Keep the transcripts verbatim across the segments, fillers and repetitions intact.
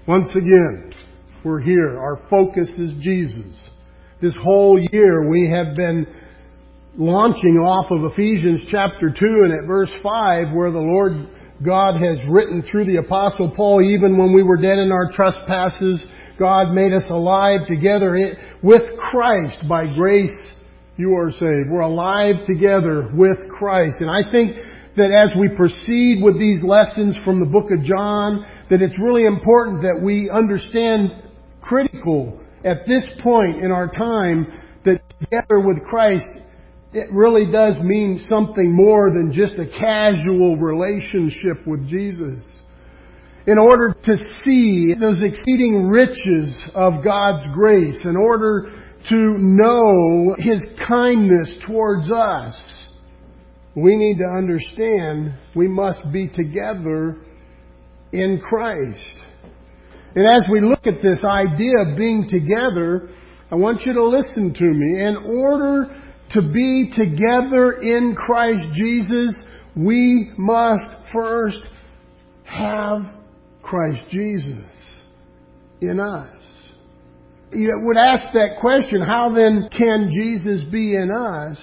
Once again, we're here. Our focus is Jesus. This whole year we have been launching off of Ephesians chapter two and at verse five, where the Lord God has written through the Apostle Paul, even when we were dead in our trespasses, God made us alive together with Christ. By grace you are saved. We're alive together with Christ. And I think that as we proceed with these lessons from the book of John, that it's really important that we understand critical at this point in our time that together with Christ, it really does mean something more than just a casual relationship with Jesus. In order to see those exceeding riches of God's grace, in order to know His kindness towards us, we need to understand we must be together in Christ. And as we look at this idea of being together, I want you to listen to me. In order to be together in Christ Jesus, we must first have Christ Jesus in us. You would ask that question, how then can Jesus be in us?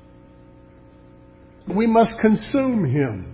We must consume Him.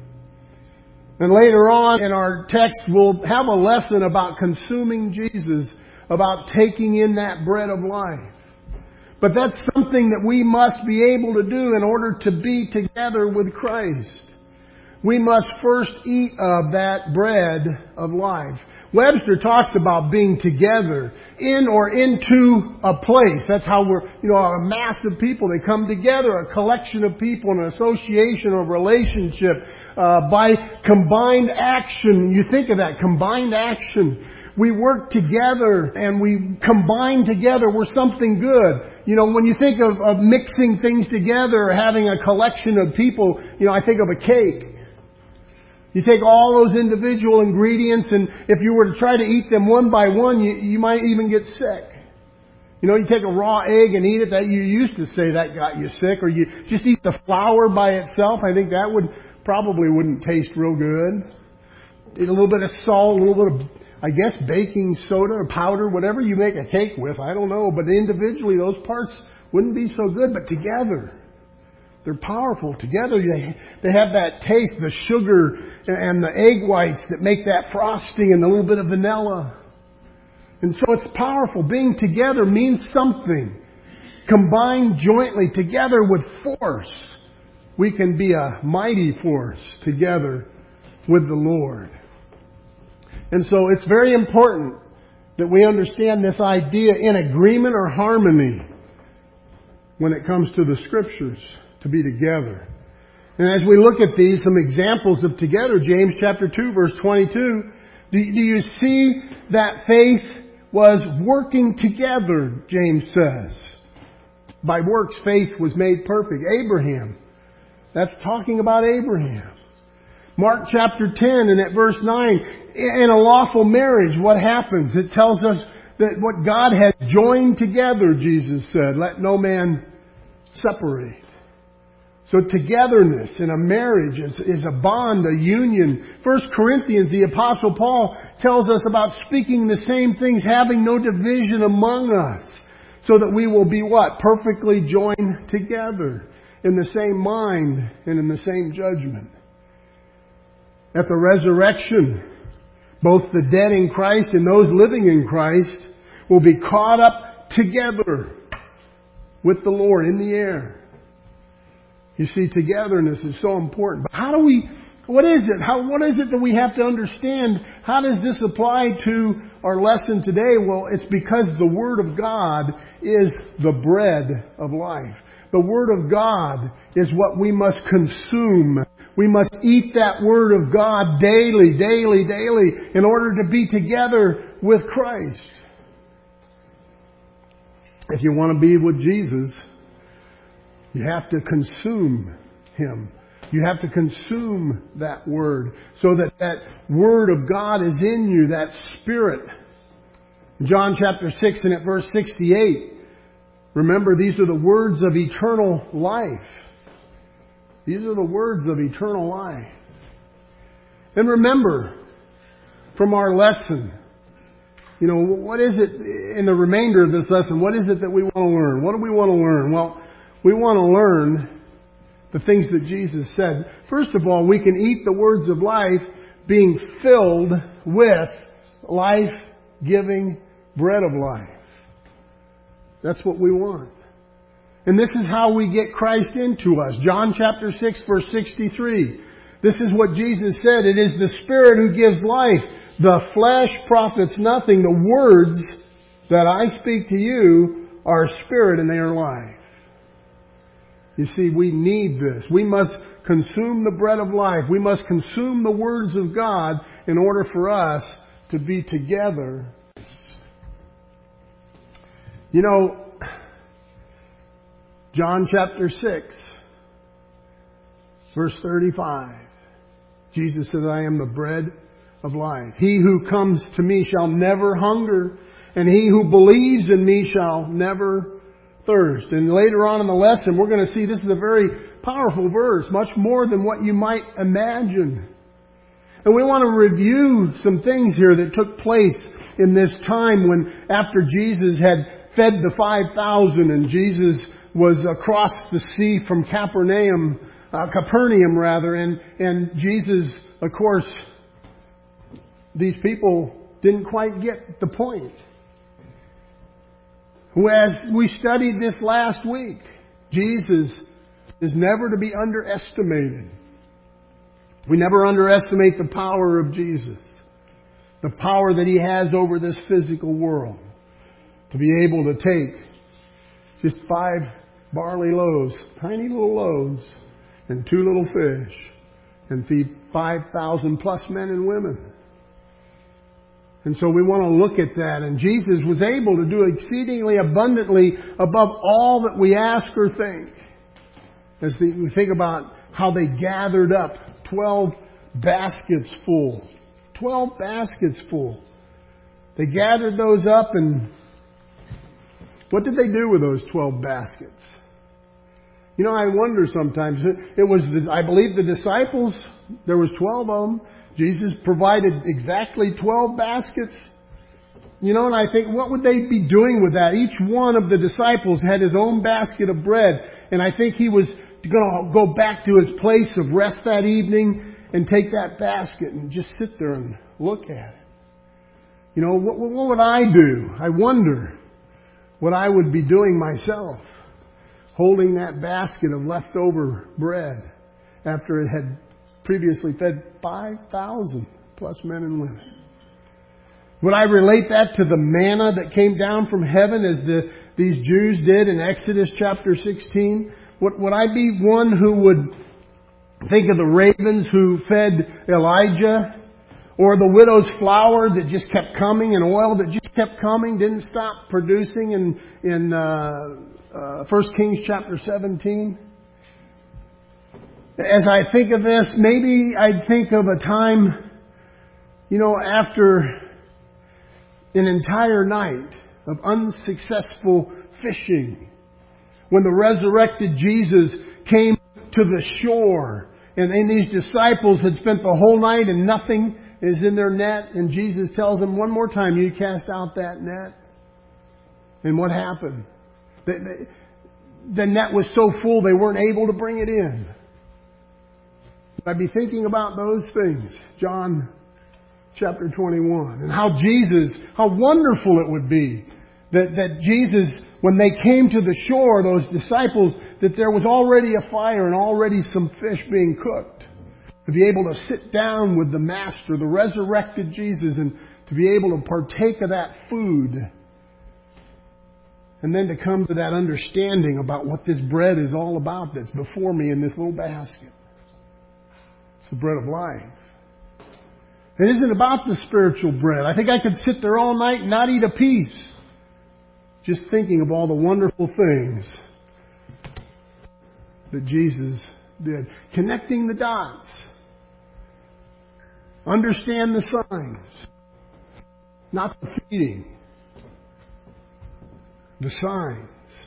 And later on in our text, we'll have a lesson about consuming Jesus, about taking in that bread of life. But that's something that we must be able to do in order to be together with Christ. We must first eat of that bread of life. Webster talks about being together in or into a place. That's how we're, you know, a mass of people. They come together, a collection of people, an association or relationship uh, by combined action. You think of that, combined action. We work together and we combine together. We're something good. You know, when you think of, of mixing things together or having a collection of people, you know, I think of a cake. You take all those individual ingredients, and if you were to try to eat them one by one, you, you might even get sick. You know, you take a raw egg and eat it, that you used to say that got you sick, or you just eat the flour by itself. I think that would probably wouldn't taste real good. Eat a little bit of salt, a little bit of, I guess, baking soda or powder, whatever you make a cake with. I don't know, but individually those parts wouldn't be so good, but together, they're powerful. Together, they, they have that taste, the sugar and the egg whites that make that frosting and a little bit of vanilla. And so it's powerful. Being together means something. Combined jointly, together with force, we can be a mighty force together with the Lord. And so it's very important that we understand this idea in agreement or harmony when it comes to the Scriptures. To be together. And as we look at these, some examples of together, James chapter two, verse twenty-two, do, do you see that faith was working together, James says. By works, faith was made perfect. Abraham. That's talking about Abraham. Mark chapter ten and at verse nine, in a lawful marriage, what happens? It tells us that what God had joined together, Jesus said, let no man separate. So togetherness in a marriage is, is a bond, a union. First Corinthians, the Apostle Paul tells us about speaking the same things, having no division among us, so that we will be what? Perfectly joined together in the same mind and in the same judgment. At the resurrection, both the dead in Christ and those living in Christ will be caught up together with the Lord in the air. You see, togetherness is so important. But how do we, what is it? How, what is it that we have to understand? How does this apply to our lesson today? Well, it's because the Word of God is the bread of life. The Word of God is what we must consume. We must eat that Word of God daily, daily, daily in order to be together with Christ. If you want to be with Jesus, you have to consume Him. You have to consume that Word so that that Word of God is in you, that Spirit. John chapter six and at verse sixty-eight, remember, these are the words of eternal life. These are the words of eternal life. And remember from our lesson You know, what is it in the remainder of this lesson? What is it that we want to learn? What do we want to learn? Well, we want to learn the things that Jesus said. First of all, we can eat the words of life being filled with life-giving bread of life. That's what we want. And this is how we get Christ into us. John chapter six, verse sixty-three. This is what Jesus said. It is the Spirit who gives life. The flesh profits nothing. The words that I speak to you are spirit and they are life. You see, we need this. We must consume the bread of life. We must consume the words of God in order for us to be together. You know, John chapter six, verse thirty-five. Jesus says, I am the bread of life. He who comes to me shall never hunger, and he who believes in me shall never thirst. And later on in the lesson, we're going to see this is a very powerful verse, much more than what you might imagine. And we want to review some things here that took place in this time when, after Jesus had fed the five thousand and Jesus was across the sea from Capernaum, uh, Capernaum rather, and, and Jesus, of course, these people didn't quite get the point. As we studied this last week, Jesus is never to be underestimated. We never underestimate the power of Jesus. The power that He has over this physical world. To be able to take just five barley loaves, tiny little loaves, and two little fish, and feed five thousand plus men and women. And so we want to look at that. And Jesus was able to do exceedingly abundantly above all that we ask or think. As we think about how they gathered up twelve baskets full. Twelve baskets full. They gathered those up, and what did they do with those twelve baskets? You know, I wonder sometimes. It was, the, I believe, the disciples. There was twelve of them. Jesus provided exactly twelve baskets. You know, and I think, what would they be doing with that? Each one of the disciples had his own basket of bread. And I think he was going to go back to his place of rest that evening and take that basket and just sit there and look at it. You know, what, what would I do? I wonder what I would be doing myself, holding that basket of leftover bread after it had previously fed five thousand plus men and women. Would I relate that to the manna that came down from heaven as the, these Jews did in Exodus chapter sixteen? Would, would I be one who would think of the ravens who fed Elijah? Or the widow's flour that just kept coming, and oil that just kept coming, didn't stop producing in, in uh, uh, First Kings chapter seventeen? As I think of this, maybe I'd think of a time, you know, after an entire night of unsuccessful fishing, when the resurrected Jesus came to the shore, and, and these disciples had spent the whole night and nothing is in their net, and Jesus tells them one more time, you cast out that net. And what happened? The, the, the net was so full they weren't able to bring it in. I'd be thinking about those things. John chapter twenty-one. And how Jesus, how wonderful it would be that, that Jesus, when they came to the shore, those disciples, that there was already a fire and already some fish being cooked. To be able to sit down with the Master, the resurrected Jesus, and to be able to partake of that food. And then to come to that understanding about what this bread is all about that's before me in this little basket. It's the bread of life. It isn't about the spiritual bread. I think I could sit there all night and not eat a piece, just thinking of all the wonderful things that Jesus did. Connecting the dots. Understand the signs. Not the feeding. The signs.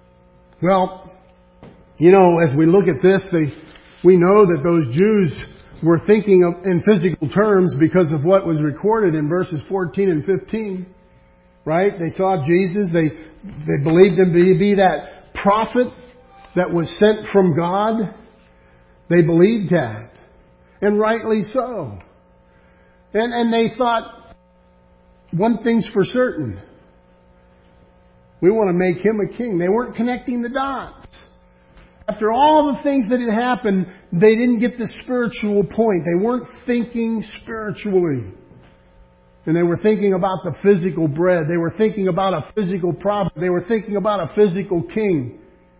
Well, you know, as we look at this, they, we know that those Jews were thinking of, in physical terms because of what was recorded in verses fourteen and fifteen. Right? They saw Jesus. They, they believed him to be that prophet that was sent from God. They believed that. And rightly so. And, and they thought, one thing's for certain. We want to make him a king. They weren't connecting the dots. After all the things that had happened, they didn't get the spiritual point. They weren't thinking spiritually. And they were thinking about the physical bread. They were thinking about a physical prophet. They were thinking about a physical king.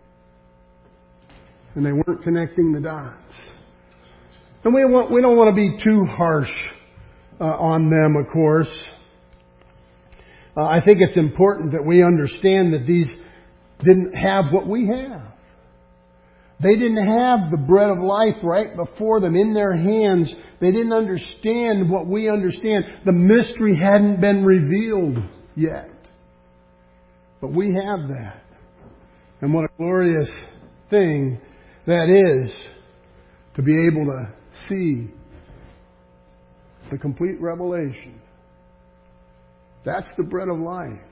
And they weren't connecting the dots. And we want, we don't want to be too harsh uh, on them, of course. Uh, I think it's important that we understand that these didn't have what we have. They didn't have the bread of life right before them in their hands. They didn't understand what we understand. The mystery hadn't been revealed yet. But we have that. And what a glorious thing that is to be able to see the complete revelation. That's the bread of life.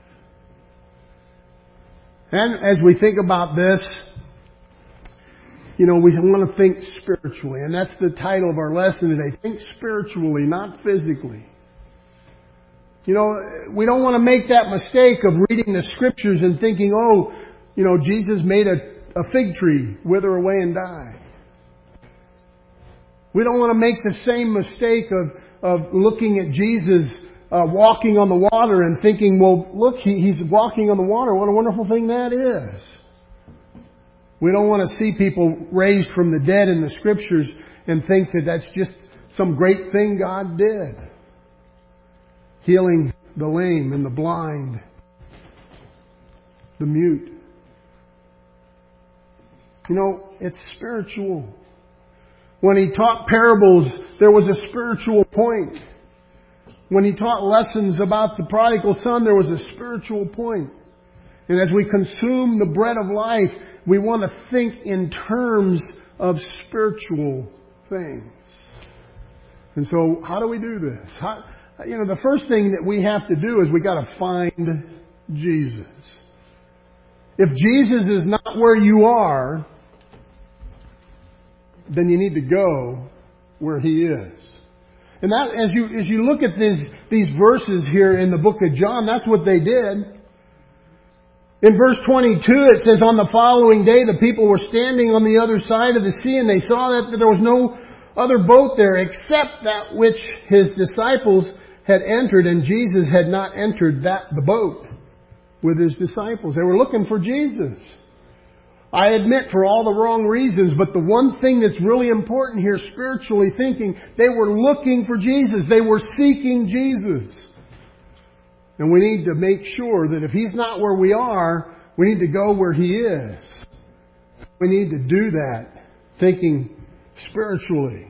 And as we think about this, you know, we want to think spiritually. And that's the title of our lesson today. Think spiritually, not physically. You know, we don't want to make that mistake of reading the Scriptures and thinking, oh, you know, Jesus made a, a fig tree wither away and die. We don't want to make the same mistake of, of looking at Jesus uh, walking on the water and thinking, well, look, he, he's walking on the water. What a wonderful thing that is. We don't want to see people raised from the dead in the Scriptures and think that that's just some great thing God did. Healing the lame and the blind, the mute. You know, it's spiritual. When He taught parables, there was a spiritual point. When He taught lessons about the prodigal son, there was a spiritual point. And as we consume the bread of life, we want to think in terms of spiritual things. And so, how do we do this? How, you know, the first thing that we have to do is we got to find Jesus. If Jesus is not where you are, then you need to go where He is. And that, as you as you look at these these verses here in the book of John, that's what they did. In verse twenty-two, it says, on the following day, the people were standing on the other side of the sea, and they saw that there was no other boat there except that which His disciples had entered, and Jesus had not entered that the boat with His disciples. They were looking for Jesus. I admit, for all the wrong reasons, but the one thing that's really important here, spiritually thinking, they were looking for Jesus. They were seeking Jesus. And we need to make sure that if He's not where we are, we need to go where He is. We need to do that, thinking spiritually.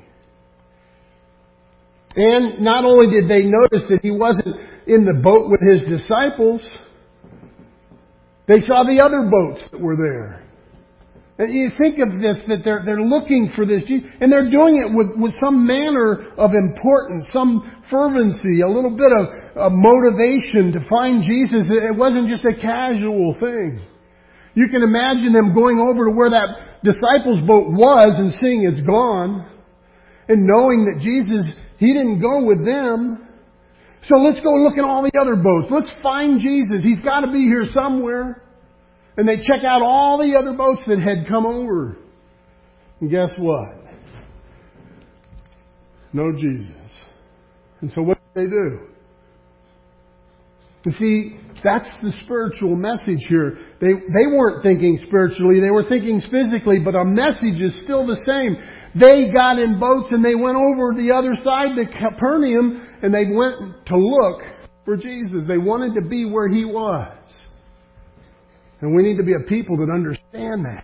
And not only did they notice that He wasn't in the boat with His disciples, they saw the other boats that were there. And you think of this, that they're, they're looking for this, and they're doing it with, with some manner of importance, some fervency, a little bit of, of motivation to find Jesus. It wasn't just a casual thing. You can imagine them going over to where that disciples' boat was and seeing it's gone, and knowing that Jesus, He didn't go with them. So let's go look at all the other boats. Let's find Jesus. He's got to be here somewhere. And they check out all the other boats that had come over. And guess what? No Jesus. And so what did they do? You see, that's the spiritual message here. They, they weren't thinking spiritually, they were thinking physically, but our message is still the same. They got in boats and they went over the other side to Capernaum, and they went to look for Jesus. They wanted to be where He was. And we need to be a people that understand that.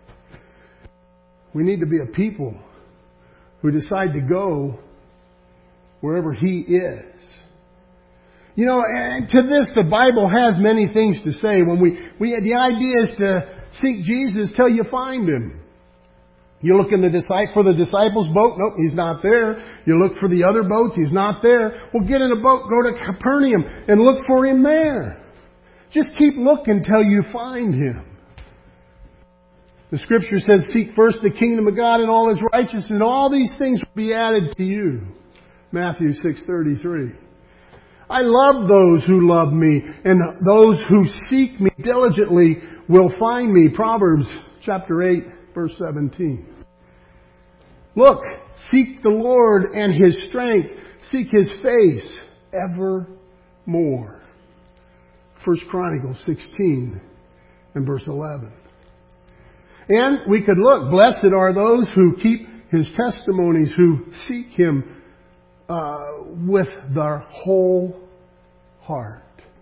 We need to be a people who decide to go wherever He is. You know, and to this, the Bible has many things to say. When we, we the idea is to seek Jesus till you find Him. You look in the disci- for the disciples' boat. Nope, He's not there. You look for the other boats. He's not there. Well, get in a boat, go to Capernaum, and look for Him there. Just keep looking till you find Him. The Scripture says, seek first the kingdom of God and all His righteousness, and all these things will be added to you. Matthew six thirty-three. I love those who love me, and those who seek me diligently will find me. Proverbs chapter eight, verse seventeen. Look, seek the Lord and His strength. Seek His face evermore. First Chronicles sixteen and verse eleven. And we could look, blessed are those who keep His testimonies, who seek Him uh, with their whole heart.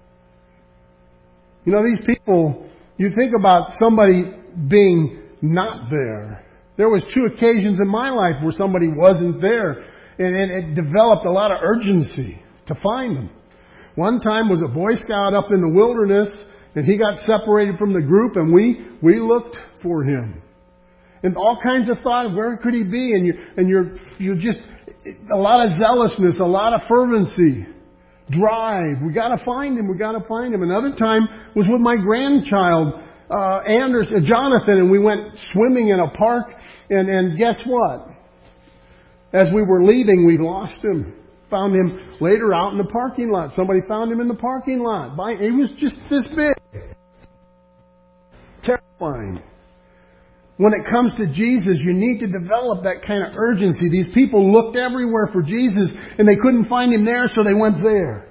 You know, these people, you think about somebody being not there. There was two occasions in my life where somebody wasn't there, and it, it developed a lot of urgency to find them. One time was a Boy Scout up in the wilderness, and he got separated from the group, and we we looked for him. And all kinds of thought, where could he be? And you and you're you're just a lot of zealousness, a lot of fervency, drive. We got to find him. We got to find him. Another time was with my grandchild, uh, Anders, uh, Jonathan, and we went swimming in a park. And and guess what? As we were leaving, we lost him. Found him later out in the parking lot. Somebody found him in the parking lot. He was just this big. Terrifying. When it comes to Jesus, you need to develop that kind of urgency. These people looked everywhere for Jesus and they couldn't find Him there, so they went there.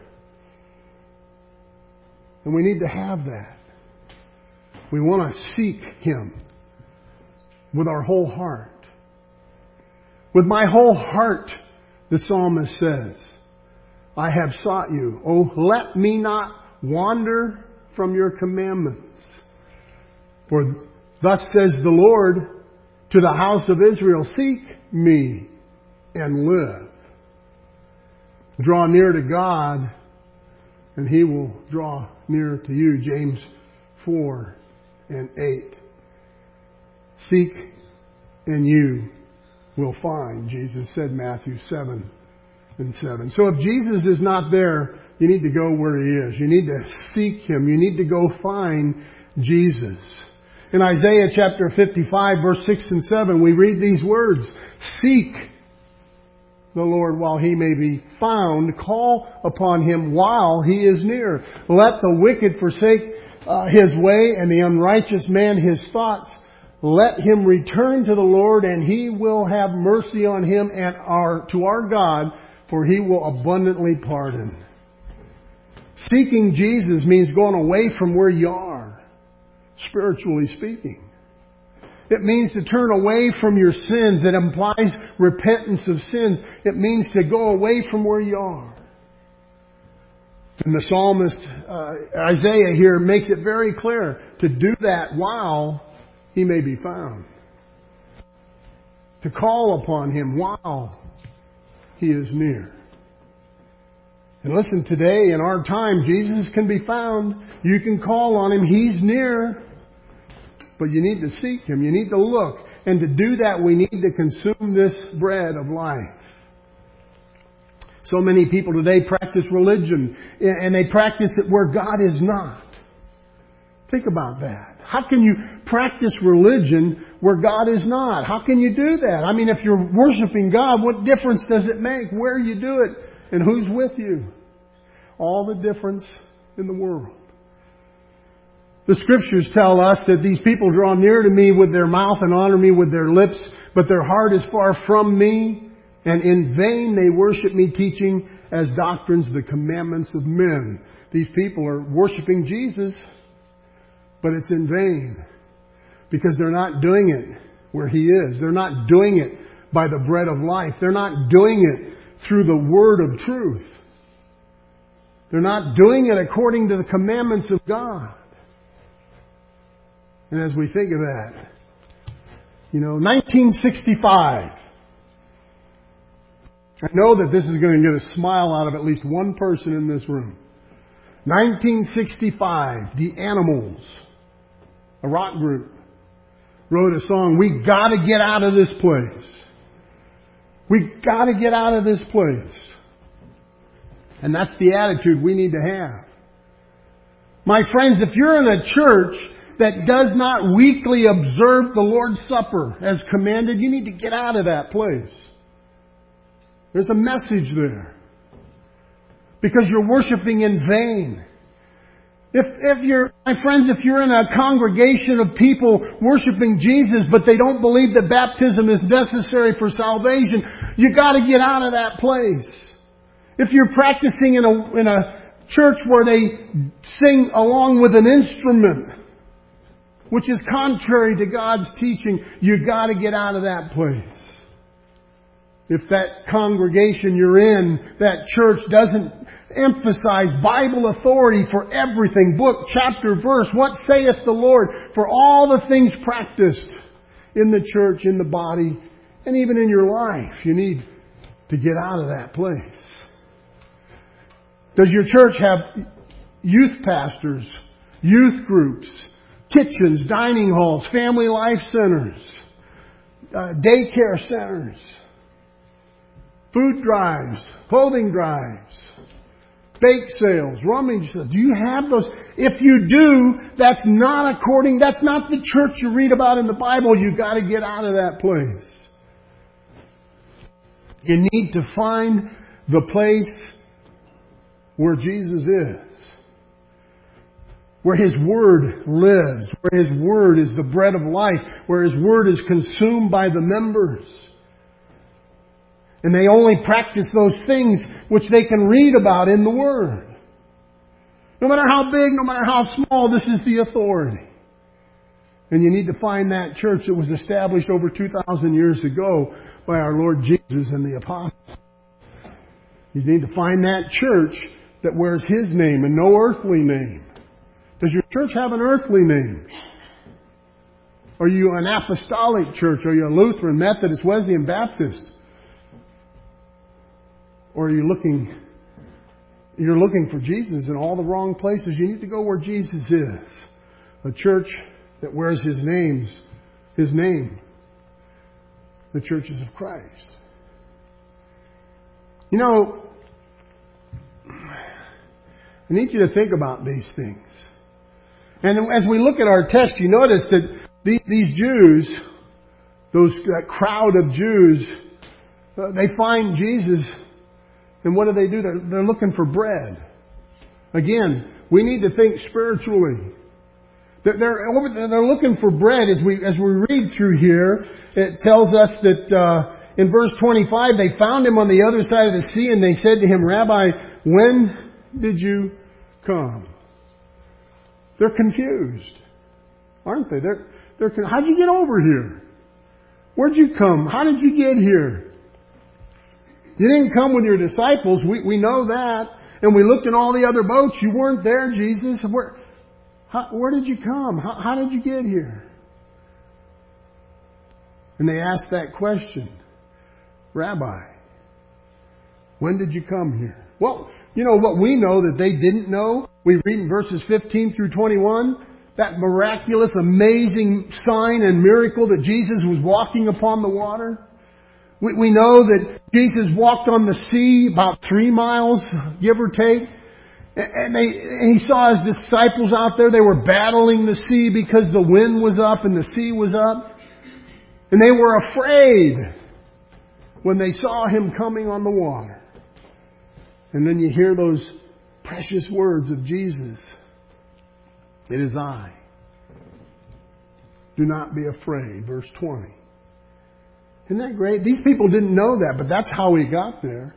And we need to have that. We want to seek Him with our whole heart. With my whole heart, the psalmist says, I have sought you. Oh, let me not wander from your commandments. For thus says the Lord to the house of Israel, seek me and live. Draw near to God, and He will draw near to you. James four and eight. Seek, and you will find, Jesus said, Matthew seven and seven. So if Jesus is not there, you need to go where He is. You need to seek Him. You need to go find Jesus. In Isaiah chapter fifty-five, verse six and seven, we read these words, seek the Lord while He may be found. Call upon Him while He is near. Let the wicked forsake uh, his way and the unrighteous man his thoughts. Let him return to the Lord, and He will have mercy on him and our, to our God, for He will abundantly pardon. Seeking Jesus means going away from where you are, spiritually speaking. It means to turn away from your sins. It implies repentance of sins. It means to go away from where you are. And the psalmist, uh, Isaiah here, makes it very clear to do that while He may be found. To call upon Him while He is near. And listen, today in our time, Jesus can be found. You can call on Him. He's near. But you need to seek Him. You need to look. And to do that, we need to consume this bread of life. So many people today practice religion, and they practice it where God is not. Think about that. How can you practice religion where God is not? How can you do that? I mean, if you're worshiping God, what difference does it make where you do it and who's with you? All the difference in the world. The Scriptures tell us that these people draw near to me with their mouth and honor me with their lips, but their heart is far from me, and in vain they worship me, teaching as doctrines the commandments of men. These people are worshiping Jesus, but it's in vain, because they're not doing it where He is. They're not doing it by the bread of life. They're not doing it through the word of truth. They're not doing it according to the commandments of God. And as we think of that, you know, nineteen sixty-five. I know that this is going to get a smile out of at least one person in this room. nineteen sixty-five, The Animals, a rock group. wrote a song, "We gotta get out of this place. We gotta get out of this place." And that's the attitude we need to have. My friends, if you're in a church that does not weekly observe the Lord's Supper as commanded, you need to get out of that place. There's a message there. Because you're worshiping in vain. If, if you're, my friends, if you're in a congregation of people worshiping Jesus, but they don't believe that baptism is necessary for salvation, you gotta get out of that place. If you're practicing in a, in a church where they sing along with an instrument, which is contrary to God's teaching, you gotta get out of that place. If that congregation you're in, that church doesn't emphasize Bible authority for everything, book, chapter, verse, what saith the Lord, for all the things practiced in the church, in the body, and even in your life, you need to get out of that place. Does your church have youth pastors, youth groups, kitchens, dining halls, family life centers, uh, daycare centers, food drives, clothing drives, bake sales, rummage sales? Do you have those? If you do, that's not according, that's not the church you read about in the Bible. You've got to get out of that place. You need to find the place where Jesus is. Where His Word lives. Where His Word is the bread of life. Where His Word is consumed by the members. And they only practice those things which they can read about in the Word. No matter how big, no matter how small, this is the authority. And you need to find that church that was established over two thousand years ago by our Lord Jesus and the apostles. You need to find that church that wears His name and no earthly name. Does your church have an earthly name? Are you an apostolic church? Are you a Lutheran, Methodist, Wesleyan, Baptist? Or are you looking, you're looking for Jesus in all the wrong places? You need to go where Jesus is. A church that wears His names, His name. The churches of Christ. You know, I need you to think about these things. And as we look at our text, you notice that these, these Jews, those that crowd of Jews, uh, they find Jesus. And what do they do? They're, they're looking for bread. Again, we need to think spiritually. They're, they're, over, they're looking for bread. As we as we read through here, it tells us that uh, in verse twenty-five, they found Him on the other side of the sea, and they said to Him, "Rabbi, when did you come?" They're confused, aren't they? They're they're. How'd you get over here? Where'd you come? How did you get here? You didn't come with your disciples. We we know that. And we looked in all the other boats. You weren't there, Jesus. Where, how, where did you come? How, how did you get here? And they asked that question. "Rabbi, when did you come here?" Well, you know what we know that they didn't know? We read in verses fifteen through twenty-one. That miraculous, amazing sign and miracle that Jesus was walking upon the water. We, we know that Jesus walked on the sea about three miles, give or take. And, they, and He saw His disciples out there. They were battling the sea because the wind was up and the sea was up. And they were afraid when they saw Him coming on the water. And then you hear those precious words of Jesus. "It is I. Do not be afraid." Verse twenty. Isn't that great? These people didn't know that, but that's how He got there.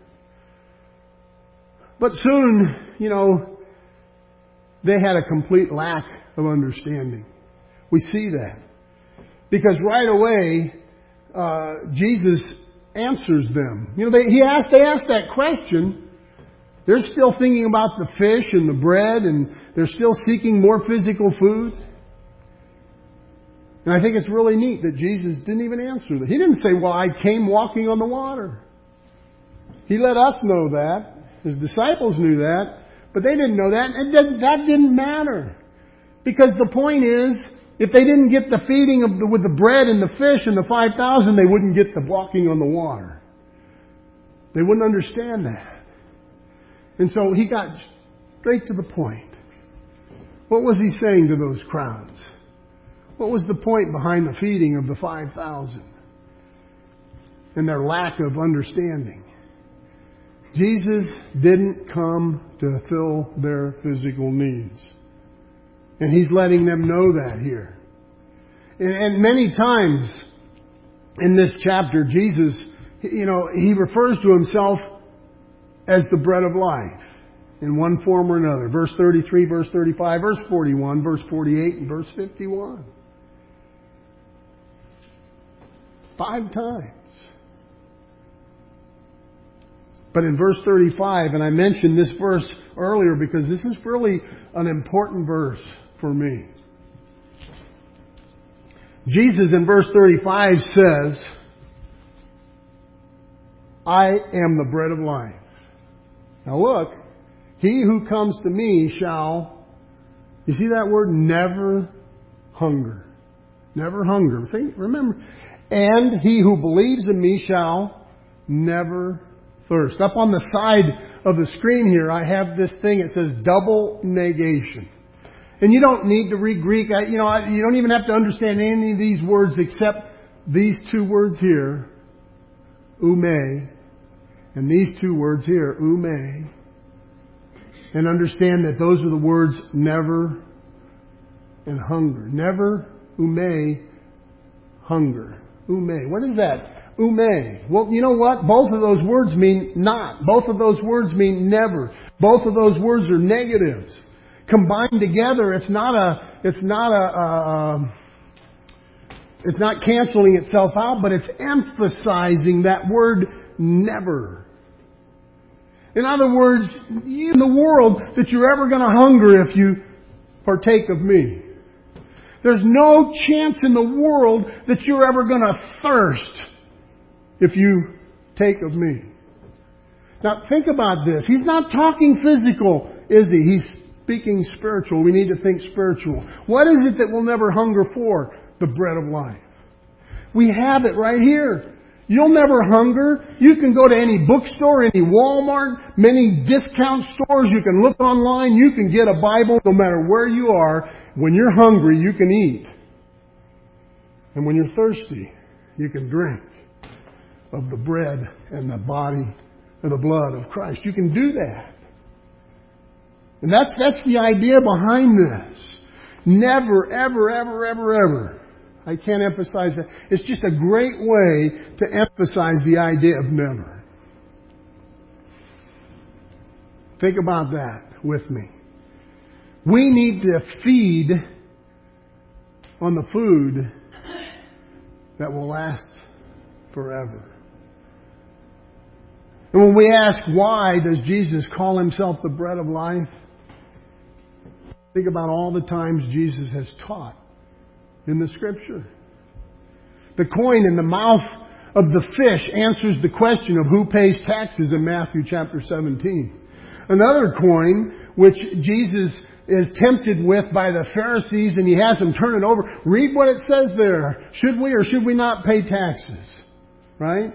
But soon, you know, they had a complete lack of understanding. We see that. Because right away, uh, Jesus answers them. You know, they, he asked, they asked that question. They're still thinking about the fish and the bread, and they're still seeking more physical food. And I think it's really neat that Jesus didn't even answer that. He didn't say, "Well, I came walking on the water." He let us know that. His disciples knew that. But they didn't know that. And that didn't matter. Because the point is, If they didn't get the feeding of the, with the bread and the fish and the five thousand, they wouldn't get the walking on the water. They wouldn't understand that. And so he got straight to the point. What was he saying to those crowds? What was the point behind the feeding of the five thousand and their lack of understanding? Jesus didn't come to fill their physical needs. And He's letting them know that here. And, and many times in this chapter, Jesus, you know, He refers to Himself as the bread of life in one form or another. Verse thirty-three, verse thirty-five, verse forty-one, verse forty-eight, and verse fifty-one. Five times. But in verse thirty-five, and I mentioned this verse earlier because this is really an important verse for me. Jesus in verse thirty-five says, I am the bread of life. Now look, he who comes to me shall, you see that word, never hunger. Never hunger. Think, remember, and he who believes in me shall never thirst. Up on the side of the screen here, I have this thing. It says double negation. And you don't need to read Greek. I, you know, I, you don't even have to understand any of these words except these two words here, ume, and these two words here, ume, and understand that those are the words never and hunger. Never, ume, hunger. Ume. What is that? Ume. Well, you know what? Both of those words mean not. Both of those words mean never. Both of those words are negatives. Combined together, it's not a, it's not a, uh, it's not canceling itself out, but it's emphasizing that word never. In other words, you in the world that you're ever going to hunger if you partake of me. There's no chance in the world that you're ever going to thirst if you take of me. Now think about this. He's not talking physical, is he? He's speaking spiritual. We need to think spiritual. What is it that we'll never hunger for? The bread of life. We have it right here. You'll never hunger. You can go to any bookstore, any Walmart, many discount stores. You can look online. You can get a Bible no matter where you are. When you're hungry, you can eat. And when you're thirsty, you can drink of the bread and the body and the blood of Christ. You can do that. And that's, that's the idea behind this. Never, ever, ever, ever, ever. I can't emphasize that. It's just a great way to emphasize the idea of never. Think about that with me. We need to feed on the food that will last forever. And when we ask why does Jesus call Himself the bread of life, think about all the times Jesus has taught in the Scripture. The coin in the mouth of the fish answers the question of who pays taxes in Matthew chapter seventeen. Another coin, which Jesus is tempted with by the Pharisees, and He has them turn it over. Read what it says there. Should we or should we not pay taxes? Right?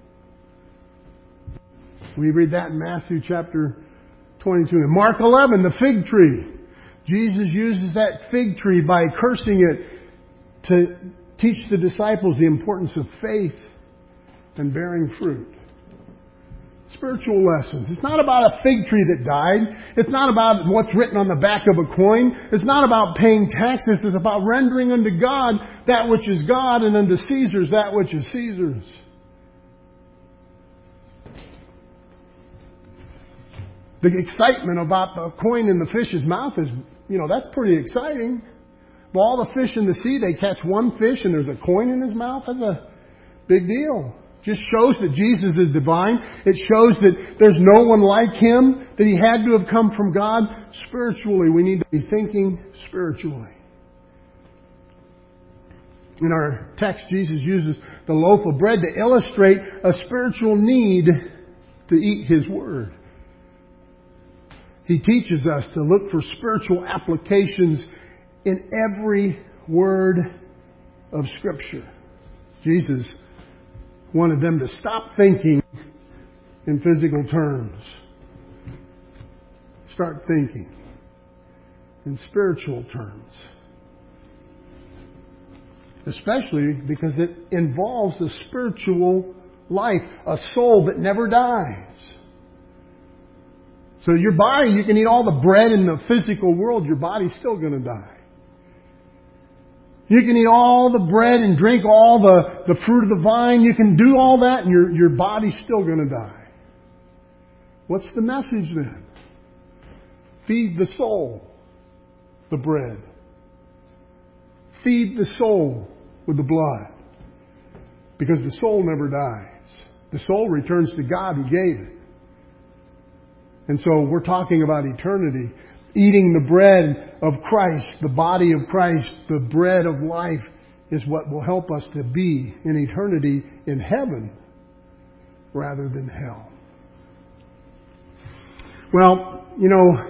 We read that in Matthew chapter twenty-two. In Mark eleven, the fig tree. Jesus uses that fig tree by cursing it to teach the disciples the importance of faith and bearing fruit. Spiritual lessons. It's not about a fig tree that died. It's not about what's written on the back of a coin. It's not about paying taxes. It's about rendering unto God that which is God and unto Caesar's that which is Caesar's. The excitement about the coin in the fish's mouth is, you know, that's pretty exciting. But all the fish in the sea, they catch one fish and there's a coin in his mouth. That's a big deal. Just shows that Jesus is divine. It shows that there's no one like Him, that He had to have come from God. Spiritually, we need to be thinking spiritually. In our text, Jesus uses the loaf of bread to illustrate a spiritual need to eat His Word. He teaches us to look for spiritual applications in every Word of Scripture. Jesus wanted them to stop thinking in physical terms. Start thinking in spiritual terms. Especially because it involves a spiritual life, a soul that never dies. So your body, you can eat all the bread in the physical world, your body's still going to die. You can eat all the bread and drink all the, the fruit of the vine. You can do all that and your, your body's still going to die. What's the message then? Feed the soul the bread. Feed the soul with the blood. Because the soul never dies. The soul returns to God who gave it. And so we're talking about eternity. Eating the bread of Christ, the body of Christ, the bread of life, is what will help us to be in eternity in heaven rather than hell. Well, you know,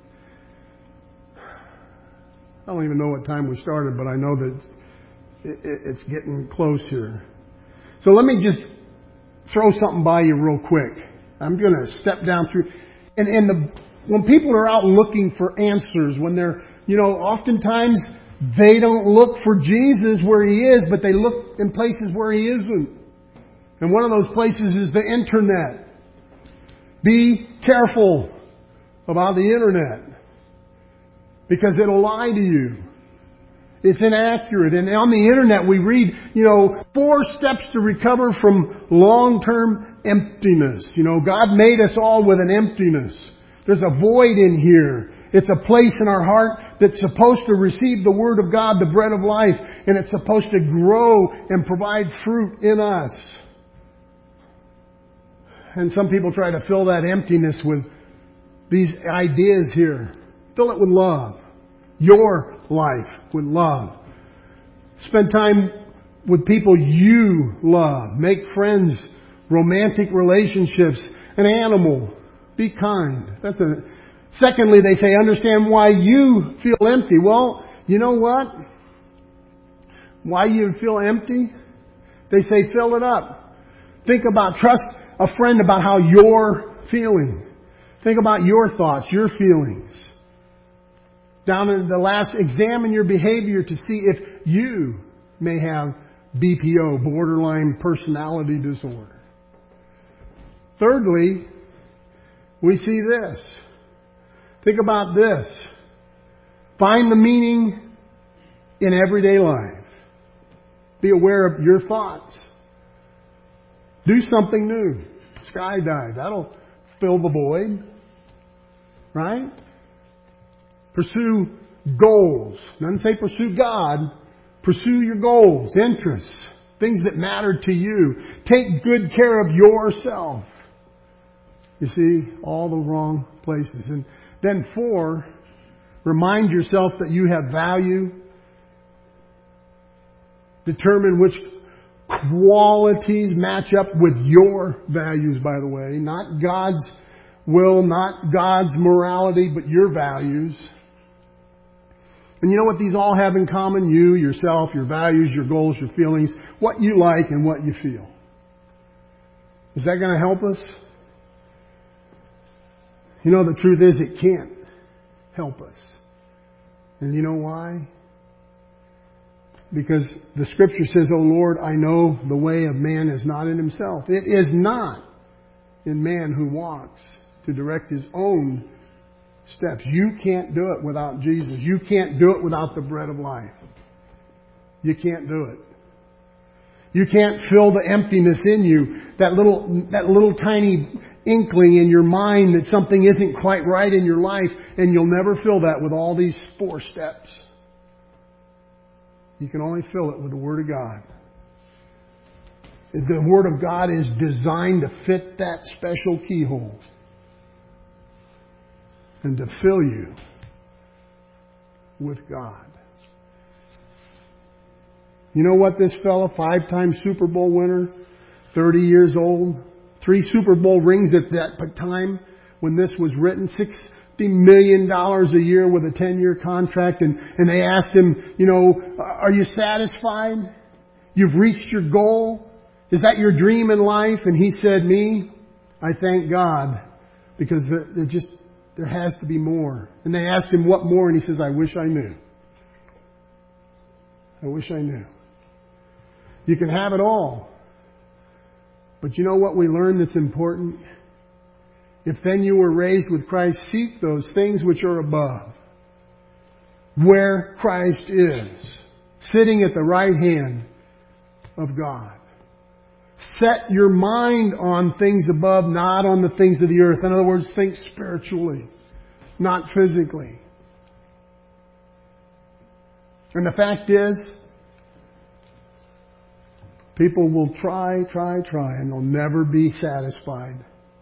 I don't even know what time we started, but I know that it's getting close here. So let me just throw something by you real quick. I'm going to step down through. And, and the, when people are out looking for answers, when they're, you know, oftentimes they don't look for Jesus where He is, but they look in places where He isn't. And one of those places is the internet. Be careful about the internet. Because it'll lie to you. It's inaccurate. And on the internet we read, you know, four steps to recover from long-term emptiness. You know, God made us all with an emptiness. There's a void in here. It's a place in our heart that's supposed to receive the Word of God, the bread of life. And it's supposed to grow and provide fruit in us. And some people try to fill that emptiness with these ideas here. Fill it with love. Your life with love. Spend time with people you love. Make friends, romantic relationships, an animal. Be kind. That's a. Secondly, they say understand why you feel empty. Well, you know what? Why you feel empty? They say fill it up. Think about, trust a friend about how you're feeling. Think about your thoughts, your feelings. Down in the last, examine your behavior to see if you may have B P O, borderline personality disorder. Thirdly, we see this. Think about this. Find the meaning in everyday life. Be aware of your thoughts. Do something new. Skydive. That'll fill the void. Right? Pursue goals. Doesn't say pursue God. Pursue your goals, interests, things that matter to you. Take good care of yourself. You see, all the wrong places. And then four, remind yourself that you have value. Determine which qualities match up with your values, by the way. Not God's will, not God's morality, but your values. And you know what these all have in common? You, yourself, your values, your goals, your feelings, what you like and what you feel. Is that going to help us? You know, the truth is it can't help us. And you know why? Because the Scripture says, "O Lord, I know the way of man is not in himself." It is not in man who walks to direct his own steps. You can't do it without Jesus. You can't do it without the bread of life. You can't do it. You can't fill the emptiness in you, that little, that little tiny inkling in your mind that something isn't quite right in your life, and you'll never fill that with all these four steps. You can only fill it with the Word of God. The Word of God is designed to fit that special keyhole and to fill you with God. You know what this fella, five-time Super Bowl winner, thirty years old, three Super Bowl rings at that time, when this was written, sixty million dollars a year with a ten-year contract. And, and they asked him, you know, are you satisfied? You've reached your goal? Is that your dream in life? And he said, me, I thank God, because there, there just, there has to be more. And they asked him, what more? And he says, I wish I knew. I wish I knew. You can have it all. But you know what we learned that's important? If then you were raised with Christ, seek those things which are above, where Christ is, sitting at the right hand of God. Set your mind on things above, not on the things of the earth. In other words, think spiritually, not physically. And the fact is, people will try, try, try, and they'll never be satisfied.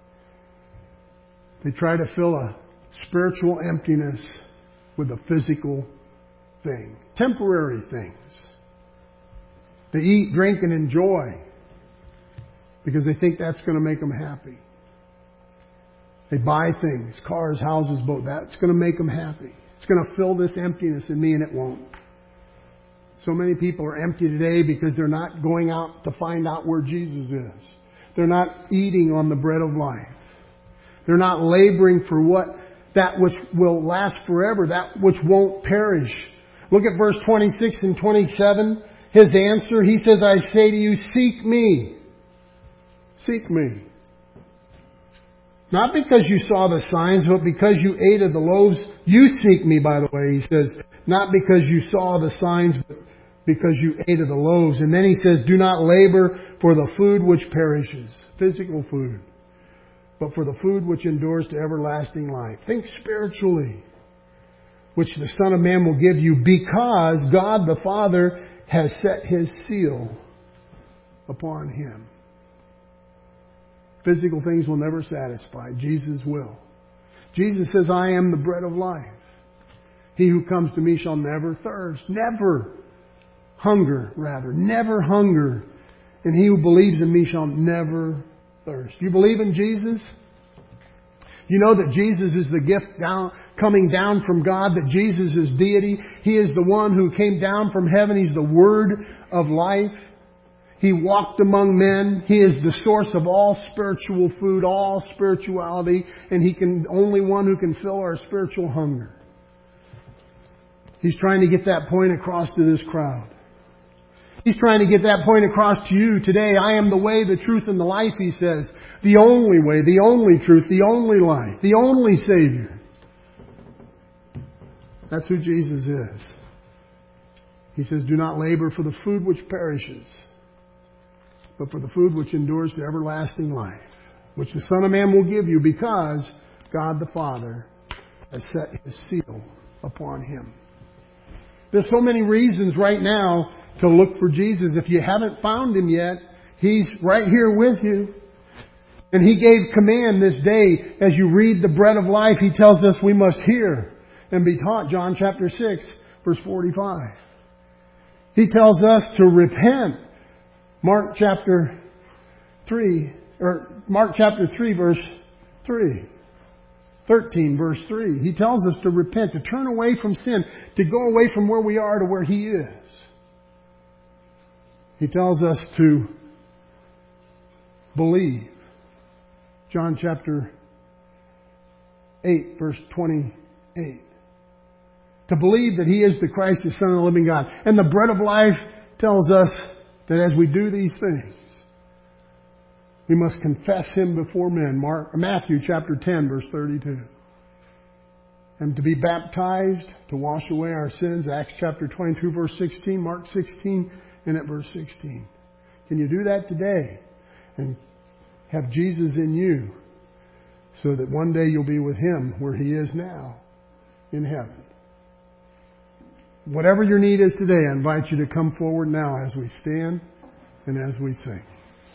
They try to fill a spiritual emptiness with a physical thing. Temporary things. They eat, drink, and enjoy because they think that's going to make them happy. They buy things, cars, houses, boats. That's going to make them happy. It's going to fill this emptiness in me, and it won't. So many people are empty today because they're not going out to find out where Jesus is. They're not eating on the bread of life. They're not laboring for what that which will last forever, that which won't perish. Look at verse twenty-six and twenty-seven. His answer, he says, I say to you, seek me. Seek me. Not because you saw the signs, but because you ate of the loaves. You seek me, by the way, he says. Not because you saw the signs, but because you ate of the loaves. And then he says, do not labor for the food which perishes, physical food, but for the food which endures to everlasting life. Think spiritually, which the Son of Man will give you, because God the Father has set His seal upon Him. Physical things will never satisfy. Jesus will. Jesus says, I am the bread of life. He who comes to me shall never thirst. Never hunger, rather. Never hunger. And he who believes in me shall never thirst. You believe in Jesus? You know that Jesus is the gift down, coming down from God, that Jesus is deity. He is the one who came down from heaven. He's the Word of life. He walked among men. He is the source of all spiritual food, all spirituality, and He can only one who can fill our spiritual hunger. He's trying to get that point across to this crowd. He's trying to get that point across to you today. I am the way, the truth, and the life, He says. The only way, the only truth, the only life, the only Savior. That's who Jesus is. He says, do not labor for the food which perishes, but for the food which endures to everlasting life, which the Son of Man will give you, because God the Father has set His seal upon Him. There's so many reasons right now to look for Jesus. If you haven't found Him yet, He's right here with you. And He gave command this day, as you read the bread of life, He tells us we must hear and be taught. John chapter six, verse forty-five. He tells us to repent. Mark chapter three, or Mark chapter three, verse three. thirteen, verse three. He tells us to repent, to turn away from sin, to go away from where we are to where He is. He tells us to believe. John chapter eight, verse twenty-eight. To believe that He is the Christ, the Son of the living God. And the bread of life tells us that as we do these things, we must confess Him before men. Mark, Matthew chapter ten, verse thirty-two. And to be baptized to wash away our sins. Acts chapter twenty-two, verse sixteen. Mark sixteen, and at verse sixteen. Can you do that today? And have Jesus in you, so that one day you'll be with Him where He is now, in heaven. Whatever your need is today, I invite you to come forward now as we stand and as we sing.